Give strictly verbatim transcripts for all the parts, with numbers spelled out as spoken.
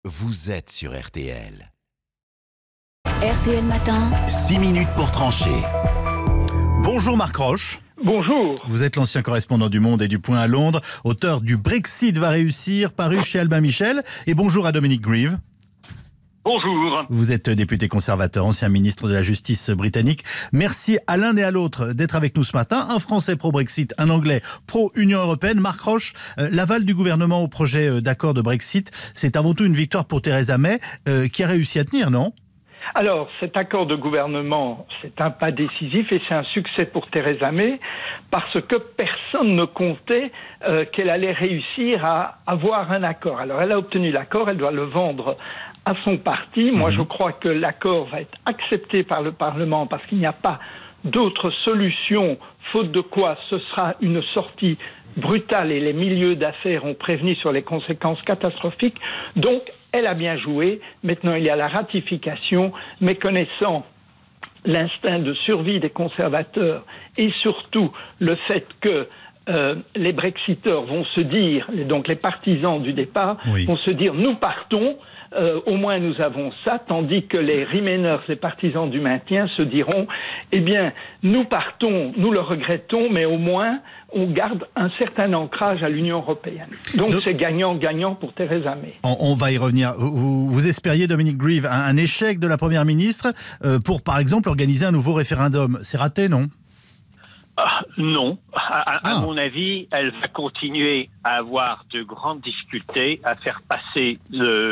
vous êtes sur R T L. R T L Matin. six minutes pour trancher. Bonjour Marc Roche. Bonjour. Vous êtes l'ancien correspondant du Monde et du Point à Londres, auteur du Brexit va réussir, paru chez Albin Michel. Et bonjour à Dominic Grieve. Bonjour. Vous êtes député conservateur, ancien ministre de la Justice britannique. Merci à l'un et à l'autre d'être avec nous ce matin. Un Français pro-Brexit, un Anglais pro-Union européenne. Marc Roche, euh, l'aval du gouvernement au projet euh, d'accord de Brexit, c'est avant tout une victoire pour Theresa May, euh, qui a réussi à tenir, non ? Alors, cet accord de gouvernement, c'est un pas décisif et c'est un succès pour Theresa May parce que personne ne comptait euh, qu'elle allait réussir à avoir un accord. Alors, elle a obtenu l'accord, elle doit le vendre à son parti. Moi, je crois que l'accord va être accepté par le Parlement parce qu'il n'y a pas d'autre solution, faute de quoi ce sera une sortie brutale et les milieux d'affaires ont prévenu sur les conséquences catastrophiques. Donc, elle a bien joué. Maintenant, il y a la ratification, mais connaissant l'instinct de survie des conservateurs et surtout le fait que euh, les Brexiteurs vont se dire, donc les partisans du départ, oui. vont se dire « nous partons ». Euh, au moins nous avons ça, tandis que les Remainers, les partisans du maintien, se diront eh bien, nous partons, nous le regrettons, mais au moins on garde un certain ancrage à l'Union européenne. Donc, Donc c'est gagnant-gagnant pour Theresa May. On, on va y revenir. Vous, vous espériez, Dominic Grieve, un, un échec de la Première ministre euh, pour, par exemple, organiser un nouveau référendum. C'est raté, non ? Ah, non. À, à, ah. à mon avis, elle va continuer à avoir de grandes difficultés à faire passer le...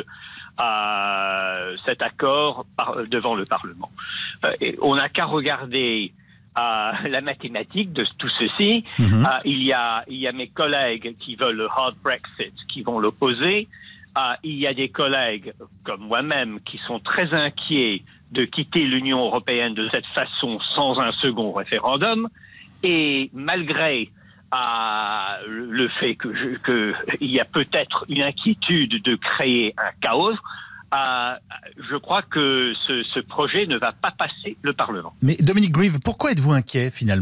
à cet accord par, devant le Parlement. Euh, et on n'a qu'à regarder euh, la mathématique de tout ceci. Mm-hmm. Euh, il y a, il y a mes collègues qui veulent le hard Brexit, qui vont l'opposer. Euh, il y a des collègues comme moi-même qui sont très inquiets de quitter l'Union européenne de cette façon sans un second référendum. Et malgré à le fait que, je, que il y a peut-être une inquiétude de créer un chaos, euh, je crois que ce, ce projet ne va pas passer le Parlement. Mais Dominic Grieve, pourquoi êtes-vous inquiet finalement ?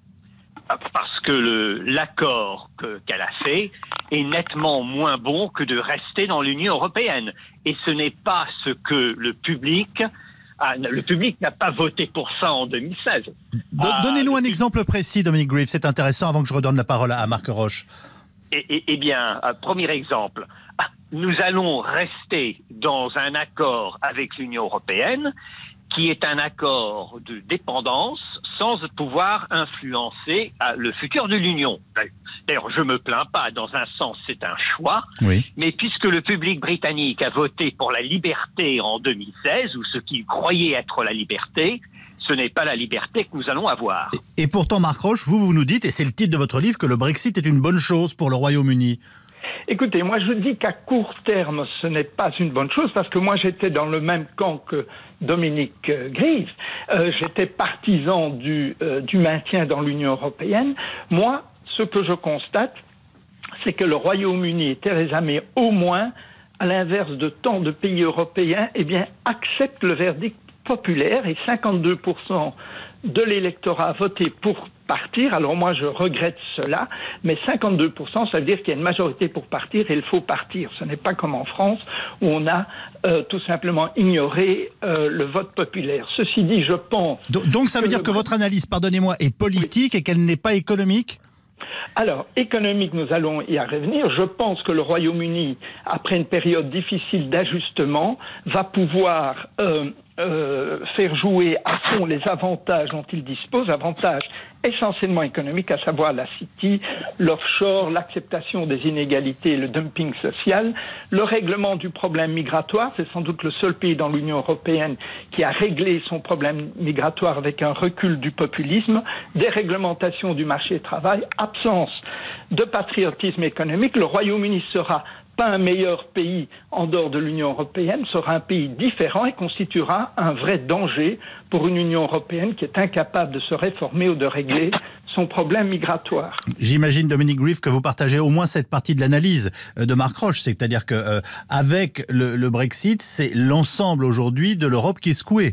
Parce que le, l'accord que, qu'elle a fait est nettement moins bon que de rester dans l'Union européenne. Et ce n'est pas ce que le public... Ah, le public n'a pas voté pour ça en deux mille seize. Donnez-nous ah, un exemple précis, Dominic Grieve, c'est intéressant, avant que je redonne la parole à Marc Roche. Eh, eh, eh bien, euh, premier exemple, nous allons rester dans un accord avec l'Union européenne qui est un accord de dépendance sans pouvoir influencer euh, le futur de l'Union. D'ailleurs, je ne me plains pas, dans un sens, c'est un choix, oui. Mais puisque le public britannique a voté pour la liberté en deux mille seize, ou ce qu'il croyait être la liberté, ce n'est pas la liberté que nous allons avoir. Et, et pourtant, Marc Roche, vous, vous nous dites, et c'est le titre de votre livre, que le Brexit est une bonne chose pour le Royaume-Uni. Écoutez, moi je dis qu'à court terme, ce n'est pas une bonne chose, parce que moi j'étais dans le même camp que Dominic Grieve. Euh, j'étais partisan du, euh, du maintien dans l'Union européenne. Moi, ce que je constate, c'est que le Royaume-Uni et Theresa May, au moins, à l'inverse de tant de pays européens, eh bien, acceptent le verdict populaire et cinquante-deux pour cent de l'électorat a voté pour partir. Alors moi, je regrette cela, mais cinquante-deux pour cent, ça veut dire qu'il y a une majorité pour partir et il faut partir. Ce n'est pas comme en France où on a euh, tout simplement ignoré euh, le vote populaire. Ceci dit, je pense... Donc, donc ça veut que dire le... que votre analyse, pardonnez-moi, est politique oui. et qu'elle n'est pas économique ? Alors, économique, nous allons y revenir. Je pense que le Royaume-Uni, après une période difficile d'ajustement, va pouvoir euh, euh, faire jouer à fond les avantages dont il dispose, avantages essentiellement économiques, à savoir la City, l'offshore, l'acceptation des inégalités et le dumping social, le règlement du problème migratoire. C'est sans doute le seul pays dans l'Union européenne qui a réglé son problème migratoire avec un recul du populisme, déréglementation du marché du travail, absence de patriotisme économique. Le Royaume-Uni sera pas un meilleur pays en dehors de l'Union européenne, sera un pays différent et constituera un vrai danger pour une Union européenne qui est incapable de se réformer ou de régler son problème migratoire. J'imagine, Dominic Grieve, que vous partagez au moins cette partie de l'analyse de Marc Roche, c'est-à-dire que euh, avec le, le Brexit, c'est l'ensemble aujourd'hui de l'Europe qui est secouée.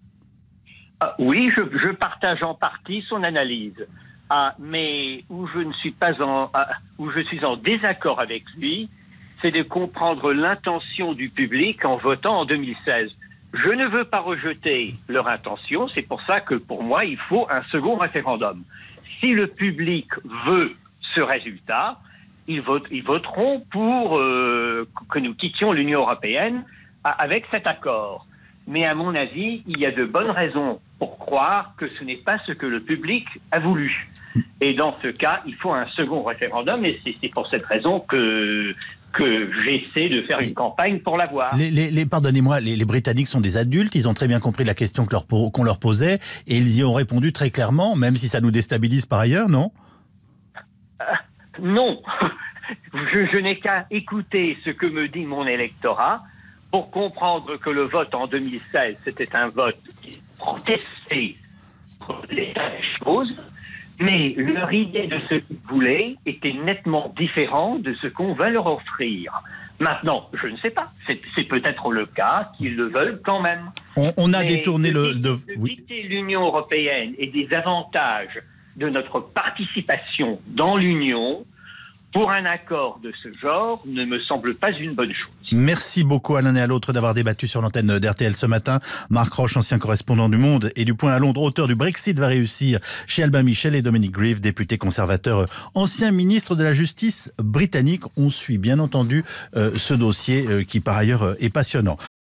Ah, oui, je, je partage en partie son analyse. Ah, mais où je ne suis pas en, ah, où je suis en désaccord avec lui, c'est de comprendre l'intention du public en votant en deux mille seize. Je ne veux pas rejeter leur intention, c'est pour ça que pour moi, il faut un second référendum. Si le public veut ce résultat, ils, votent, ils voteront pour euh, que nous quittions l'Union européenne avec cet accord. Mais à mon avis, il y a de bonnes raisons pour croire que ce n'est pas ce que le public a voulu. Et dans ce cas, il faut un second référendum, et c'est, c'est pour cette raison que... que j'essaie de faire une campagne pour l'avoir. Les, les, les, pardonnez-moi, les, les Britanniques sont des adultes, ils ont très bien compris la question que leur, qu'on leur posait, et ils y ont répondu très clairement, même si ça nous déstabilise par ailleurs, non ? euh, Non. je, je n'ai qu'à écouter ce que me dit mon électorat pour comprendre que le vote en deux mille seize, c'était un vote qui protestait contre l'état des choses, mais leur idée de ce qu'ils voulaient était nettement différente de ce qu'on va leur offrir. Maintenant, je ne sais pas. C'est, c'est peut-être le cas qu'ils le veulent quand même. On, on a mais détourné de, le... De, de, de oui. quitter l'Union européenne et des avantages de notre participation dans l'Union pour un accord de ce genre ne me semble pas une bonne chose. Merci beaucoup à l'un et à l'autre d'avoir débattu sur l'antenne d'R T L ce matin. Marc Roche, ancien correspondant du Monde et du Point à Londres, auteur du Brexit va réussir chez Albin Michel, et Dominic Grieve, député conservateur, ancien ministre de la Justice britannique. On suit bien entendu euh, ce dossier euh, qui par ailleurs euh, est passionnant.